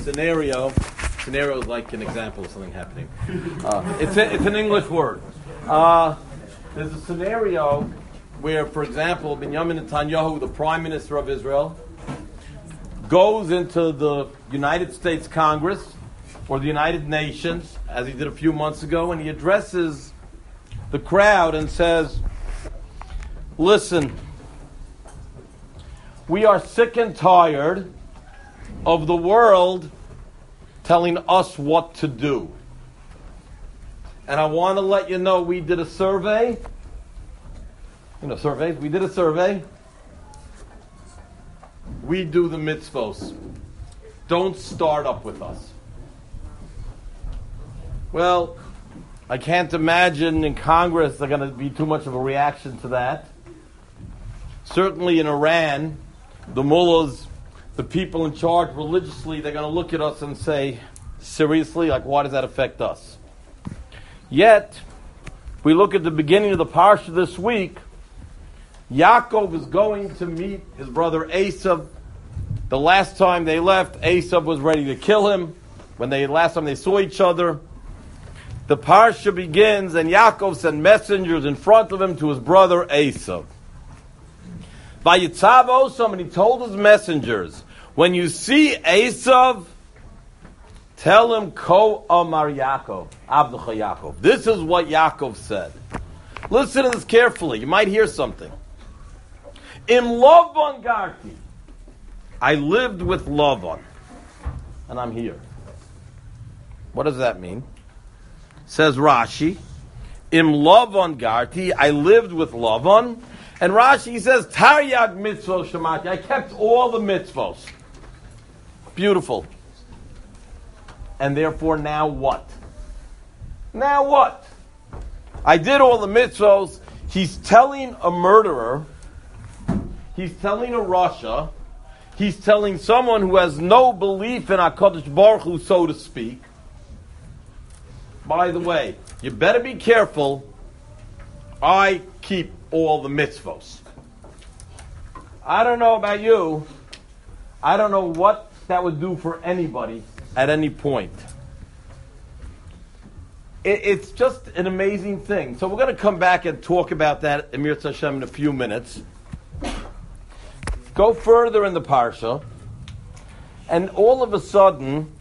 scenario. Scenario is like an example of something happening. It's an English word. There's a scenario where, for example, Benjamin Netanyahu, the Prime Minister of Israel, goes into the United States Congress or the United Nations, as he did a few months ago, and he addresses the crowd and says, listen, we are sick and tired of the world telling us what to do. And I want to let you know we did a survey. Surveys? We did a survey. We do the mitzvos. Don't start up with us. Well, I can't imagine in Congress there's going to be too much of a reaction to that. Certainly in Iran, the mullahs, the people in charge religiously, they're going to look at us and say, seriously, like, why does that affect us? Yet, if we look at the beginning of the parsha this week, Yaakov is going to meet his brother Esav. The last time they left, Esav was ready to kill him. Last time they saw each other, the parsha begins, and Yaakov sent messengers in front of him to his brother Esav. Vayitzav Osam, and he told his messengers, when you see Esav, tell him, Ko Amar Yaakov, Avdecha Yaakov. This is what Yaakov said. Listen to this carefully. You might hear something. Im Lavan Garti. I lived with Lavan, and I'm here. What does that mean? Says Rashi, Im Lavan Garti. I lived with Lavan. And Rashi says, Taryag mitzvos shamati. I kept all the mitzvos. Beautiful. And therefore, now what? Now what? I did all the mitzvos. He's telling a murderer. He's telling a rasha. He's telling someone who has no belief in HaKadosh Baruch Hu, so to speak. By the way, you better be careful. I keep all the mitzvos. I don't know about you. I don't know what that would do for anybody at any point. It's just an amazing thing. So we're going to come back and talk about that, Emir Hashem, in a few minutes. Go further in the parsha, and all of a sudden,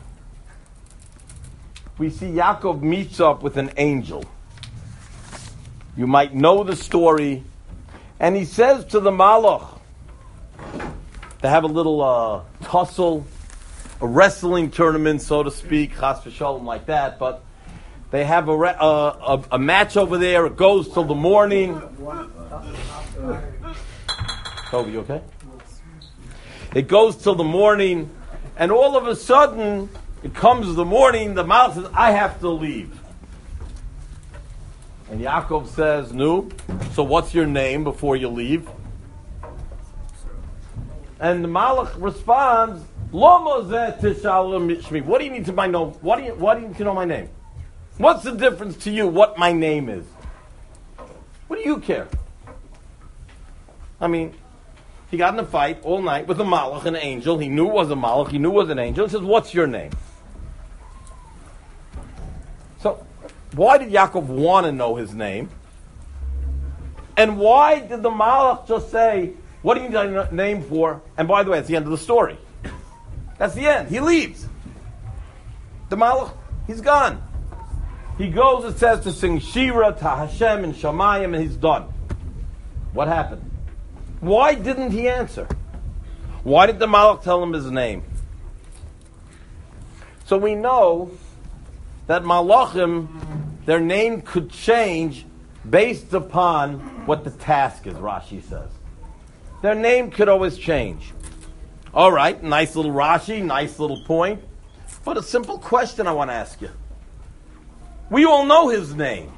we see Yaakov meets up with an angel. You might know the story. And he says to the Malach, they have a little tussle, a wrestling tournament, so to speak, chas v'shalom, like that, but they have a match over there. It goes till the morning. Toby, you okay? It goes till the morning, and all of a sudden, it comes the morning, the Malach says, I have to leave. And Yaakov says, no, so what's your name before you leave? And the Malach responds, Lama zeh tishalom mishmi. What do you need to know? Why do you need to know my name? What's the difference to you what my name is? What do you care? I mean, he got in a fight all night with a Malach, an angel. He knew it was a Malach. He knew it was an angel. He says, what's your name? So, why did Yaakov want to know his name? And why did the Malach just say, what do you need a name for? And by the way, it's the end of the story. That's the end. He leaves. The Malach, he's gone. He goes, it says, to sing Shira to Hashem and Shamayim, and he's done. What happened? Why didn't he answer? Why did the Malach tell him his name? So we know that Malachim, their name could change based upon what the task is, Rashi says. Their name could always change. All right, nice little Rashi, nice little point. But a simple question I want to ask you. We all know his name.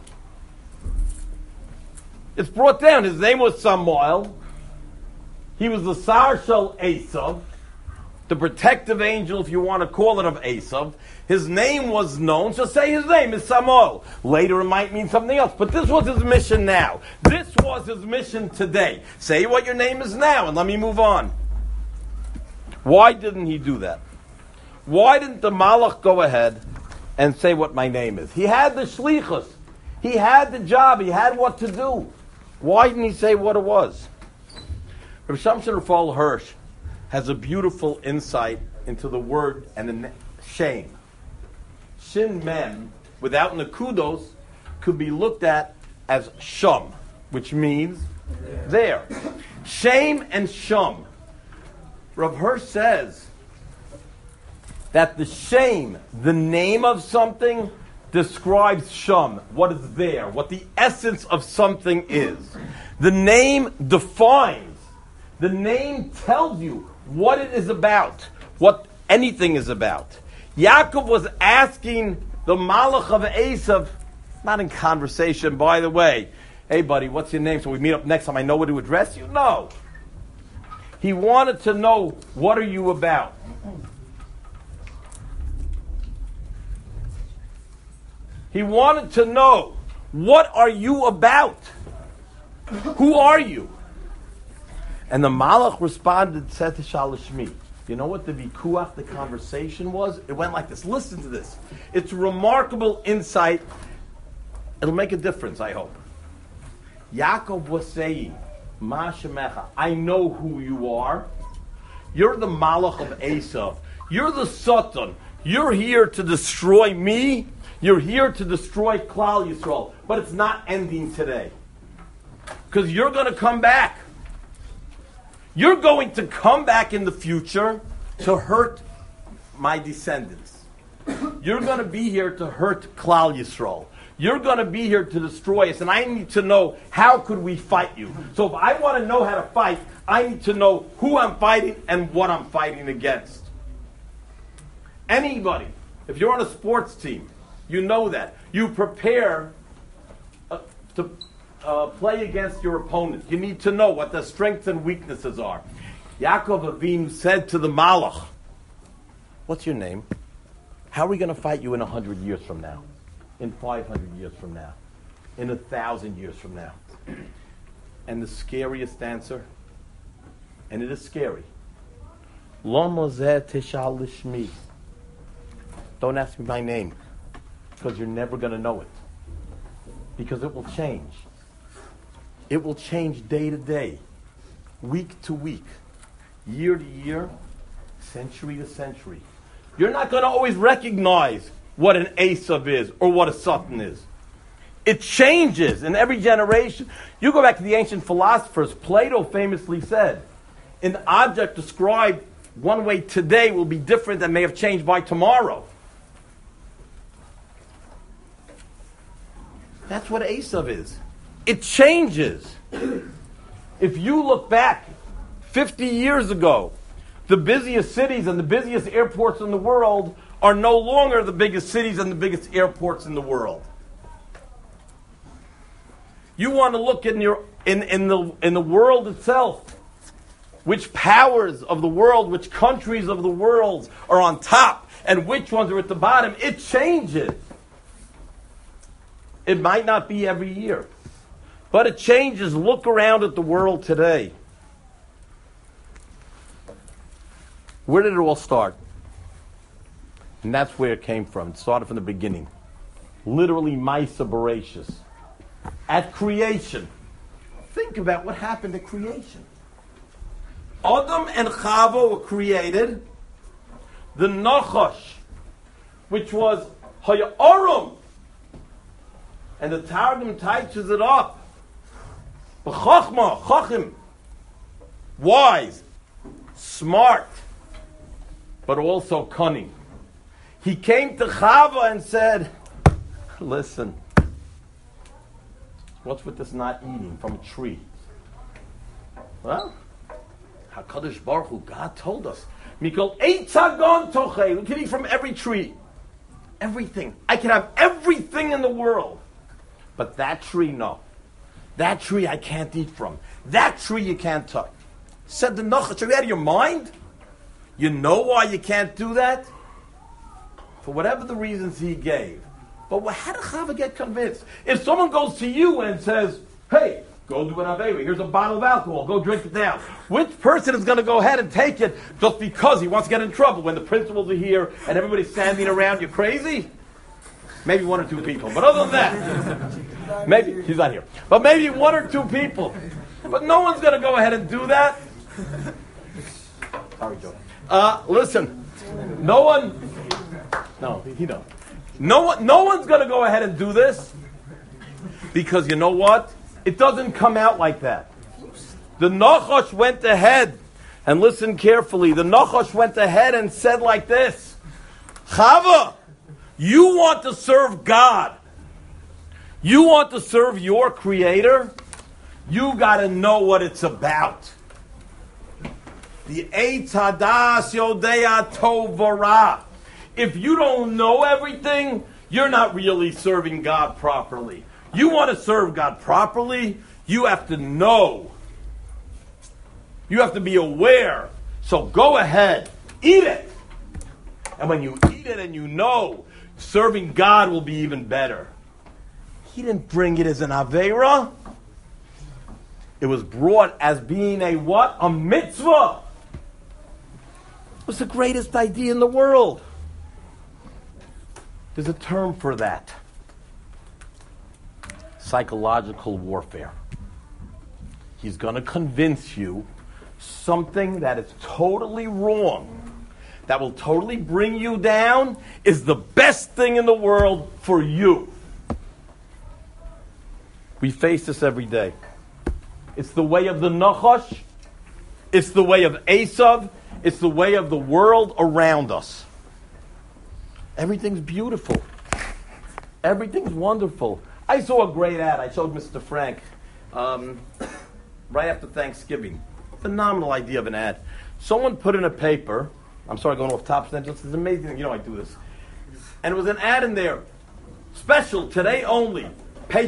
It's brought down. His name was Samuel. He was the Sar Shel Esav, the protective angel, if you want to call it, of Esav. His name was known, so say his name is Samuel. Later it might mean something else, but this was his mission now. This was his mission today. Say what your name is now, and let me move on. Why didn't he do that? Why didn't the Malach go ahead and say what my name is? He had the shlichus. He had the job. He had what to do. Why didn't he say what it was? Rav Shamshon Raphael Hirsch has a beautiful insight into the word and the shame. Shin mem, without nekudos, could be looked at as shum, which means there. Shame and shum. Rav Hirsch says that the shame, the name of something, describes shum, what is there, what the essence of something is. The name defines. The name tells you what it is about, what anything is about. Yaakov was asking the Malach of Esav, not in conversation, by the way, hey buddy, what's your name? So we meet up next time, I know what to address you? No. He wanted to know, what are you about? He wanted to know, what are you about? Who are you? And the Malach responded, said to Shalashmi. You know what the vikuach, the conversation was? It went like this. Listen to this. It's a remarkable insight. It'll make a difference, I hope. Yaakov was saying, Ma shemecha, I know who you are. You're the Malach of Esav. You're the Satan. You're here to destroy me. You're here to destroy Klal Yisrael. But it's not ending today. Because you're going to come back. You're going to come back in the future to hurt my descendants. You're going to be here to hurt Klal Yisrael. You're going to be here to destroy us, and I need to know, how could we fight you? So if I want to know how to fight, I need to know who I'm fighting and what I'm fighting against. Anybody, if you're on a sports team, you know that. You prepare to play against your opponent. You need to know what their strengths and weaknesses are. Yaakov Avinu said to the Malach, what's your name? How are we going to fight you in 100 years from now? In 500 years from now? In 1,000 years from now? And the scariest answer, and it is scary, Lo mozeh tishal lishmi. Don't ask me my name, because you're never going to know it. Because it will change. It will change day to day, week to week, year to year, century to century. You're not going to always recognize what an Esav is or what a Satan is. It changes in every generation. You go back to the ancient philosophers. Plato famously said, an object described one way today will be different than may have changed by tomorrow. That's what Esav is. It changes. If you look back 50 years ago, the busiest cities and the busiest airports in the world are no longer the biggest cities and the biggest airports in the world. You want to look in the world itself, which powers of the world, which countries of the world are on top, and which ones are at the bottom. It changes. It might not be every year, but it changes. Look around at the world today. Where did it all start? And that's where it came from. It started from the beginning. Literally, Maisa Bereshis. At creation. Think about what happened at creation. Adam and Chava were created. The Nachash, which was Hayarum, and the Targum touches it up. B'chachma, chachim, wise, smart, but also cunning. He came to Chava and said, listen, what's with this not eating from a tree? Well, HaKadosh Baruch Hu, God told us, Mikol eitzagon tochei, we can eat from every tree. Everything. I can have everything in the world. But that tree, no. That tree I can't eat from. That tree you can't touch. Said the Nachash, are you out of your mind? You know why you can't do that? For whatever the reasons he gave. But how did Chava get convinced? If someone goes to you and says, hey, Go do an Aveira. Here's a bottle of alcohol. Go drink it down. Which person is going to go ahead and take it just because he wants to get in trouble when the principals are here and everybody's standing around? You crazy? Maybe one or two people. But other than that, maybe, he's not here. But maybe one or two people. But no one's going to go ahead and do that. Sorry, Joe. Listen, no one's going to go ahead and do this because you know what? It doesn't come out like that. The Nachash went ahead, and listen carefully, the Nachash went ahead and said like this, Chava, you want to serve God. You want to serve your Creator. You got to know what it's about. The Eitz Hadas Yodea Tov V'Ra. If you don't know everything, you're not really serving God properly. You want to serve God properly, you have to know. You have to be aware. So go ahead, eat it. And when you eat it and you know, serving God will be even better. He didn't bring it as an Aveira. It was brought as being a what? A mitzvah. It was the greatest idea in the world. There's a term for that. Psychological warfare. He's going to convince you something that is totally wrong, that will totally bring you down, is the best thing in the world for you. We face this every day. It's the way of the Nachash. It's the way of Esav. It's the way of the world around us. Everything's beautiful. Everything's wonderful. I saw a great ad. I showed Mr. Frank right after Thanksgiving. Phenomenal idea of an ad. Someone put in a paper. I'm sorry, going off top. It's amazing. You know I do this. And it was an ad in there. Special, today only. Pay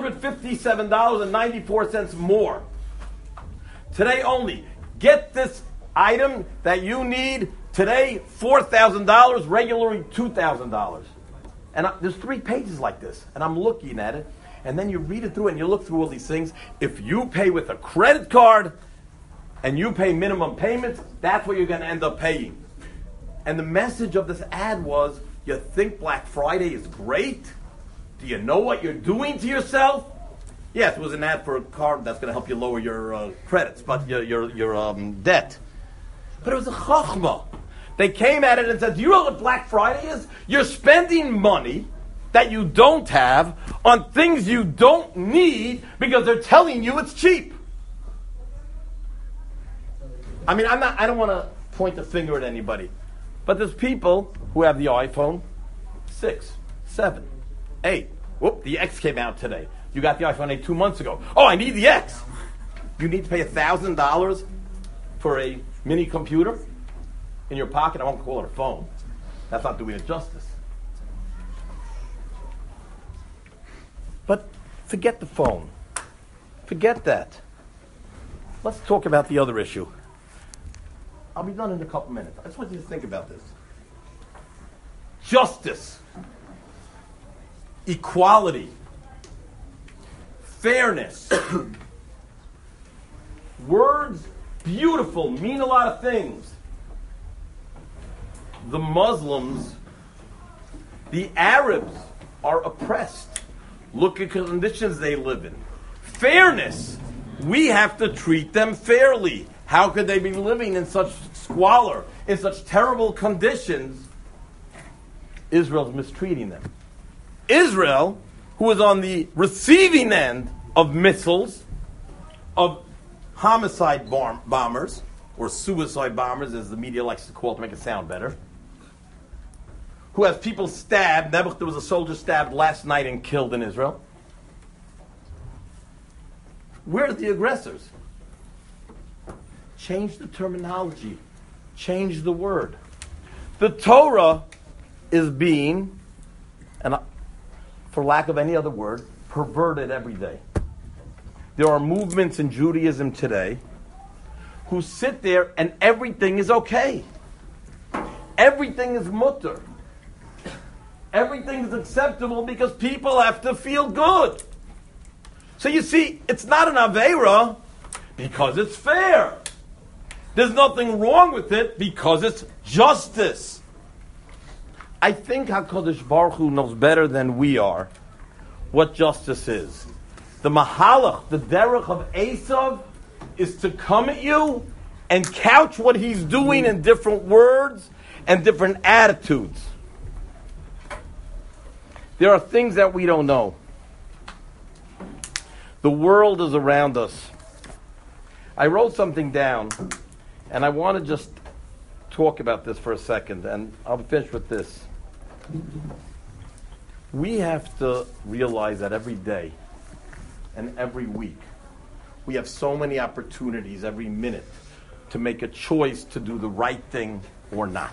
$257.94 more. Today only. Get this item that you need today, $4,000, regularly $2,000. And there's 3 pages like this, and I'm looking at it, and then you read it through, and you look through all these things. If you pay with a credit card, and you pay minimum payments, that's what you're going to end up paying. And the message of this ad was, you think Black Friday is great? Do you know what you're doing to yourself? Yes, it was an ad for a card that's going to help you lower your credits, but your debt. But it was a chachma. They came at it and said, do you know what Black Friday is? You're spending money that you don't have on things you don't need because they're telling you it's cheap. I mean, I don't want to point the finger at anybody, but there's people who have the iPhone 6, 7, 8. Whoop, the X came out today. You got the iPhone 8 2 months ago. Oh, I need the X. You need to pay $1,000 for a mini computer in your pocket. I won't call it a phone. That's not doing it justice. But forget the phone. Forget that. Let's talk about the other issue. I'll be done in a couple minutes. I just want you to think about this. Justice. Equality. Fairness. Words, beautiful, mean a lot of things. The Muslims, the Arabs are oppressed. Look at the conditions they live in. Fairness. We have to treat them fairly. How could they be living in such squalor, in such terrible conditions? Israel's mistreating them. Israel, who is on the receiving end of missiles, of homicide bombers, or suicide bombers, as the media likes to call it to make it sound better, who has people stabbed. There was a soldier stabbed last night and killed in Israel. Where are the aggressors? Change the terminology. Change the word. The Torah is being, and for lack of any other word, perverted every day. There are movements in Judaism today who sit there and everything is okay. Everything is mutter. Everything is acceptable because people have to feel good. So you see, it's not an Aveira because it's fair. There's nothing wrong with it because it's justice. I think HaKadosh Baruch Hu knows better than we are what justice is. The Mahalach, the derech of Esav, is to come at you and couch what he's doing in different words and different attitudes. There are things that we don't know. The world is around us. I wrote something down, and I want to just talk about this for a second, and I'll finish with this. We have to realize that every day and every week, we have so many opportunities every minute to make a choice to do the right thing or not.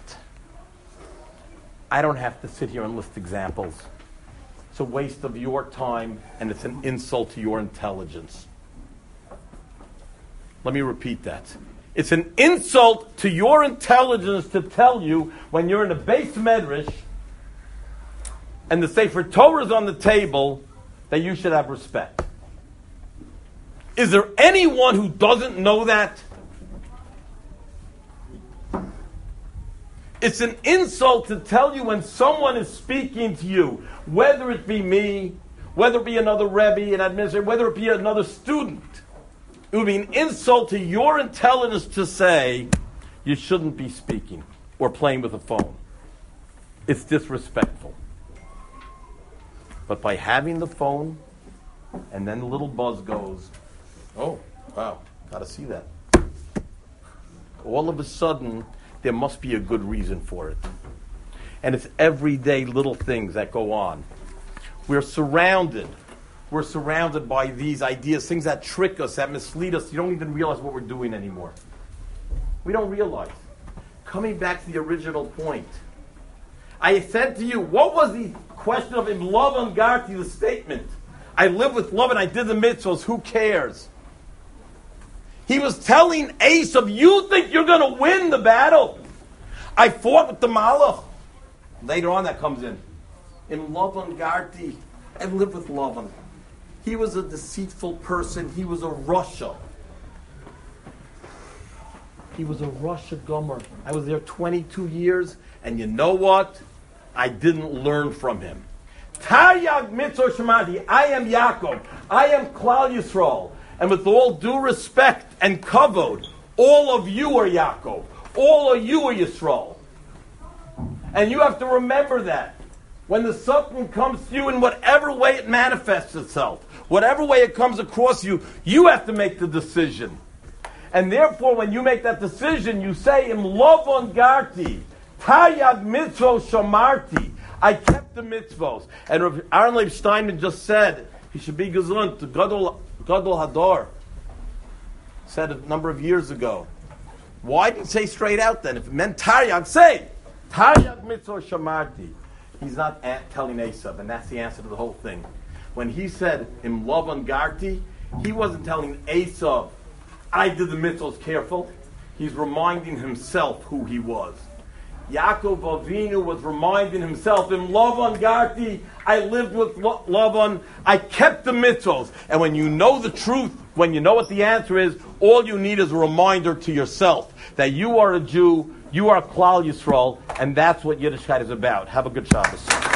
I don't have to sit here and list examples. It's a waste of your time, and it's an insult to your intelligence. Let me repeat that. It's an insult to your intelligence to tell you when you're in a base medrash and the Sefer Torah is on the table that you should have respect. Is there anyone who doesn't know that? It's an insult to tell you when someone is speaking to you, whether it be me, whether it be another Rebbe, an administrator, whether it be another student. It would be an insult to your intelligence to say you shouldn't be speaking or playing with a phone. It's disrespectful. But by having the phone, and then the little buzz goes, oh, wow, got to see that. All of a sudden, there must be a good reason for it. And it's everyday little things that go on. We're surrounded by these ideas, things that trick us, that mislead us. You don't even realize what we're doing anymore. We don't realize. Coming back to the original point, I said to you, what was the question of Im Lavan Garti, the statement? I live with love and I did the mitzvahs, who cares? He was telling Esav, you think you're going to win the battle? I fought with the Malach. Later on that comes in. Im Lavan Garti, I lived with Lavan. He was a deceitful person. He was a Rasha. He was a Rasha Gomer. I was there 22 years, and you know what? I didn't learn from him. Taryag mitzvah shemati. I am Yaakov. I am Klal Yisrael. And with all due respect and kavod, all of you are Yaakov. All of you are Yisrael. And you have to remember that. When the something comes to you in whatever way it manifests itself, whatever way it comes across you, you have to make the decision. And therefore, when you make that decision, you say, Im Lavan Garti, Taryag mitzvot shamarti. I kept the mitzvos. And Rav Aaron Leib Steinman just said, he should be gesund, Gadol Hador. Said a number of years ago. Why didn't he say straight out then? If it meant Taryag, say, Taryag mitzvot shamarti. He's not telling Esav, and that's the answer to the whole thing. When he said, Im Lavan Garti, he wasn't telling Esav, I did the mitzvahs careful. He's reminding himself who he was. Yaakov Avinu was reminding himself, Im Lavan Garti, I lived with Lavan, I kept the mitzvahs. And when you know the truth, when you know what the answer is, all you need is a reminder to yourself that you are a Jew, you are Klal Yisrael, and that's what Yiddishkeit is about. Have a good Shabbos.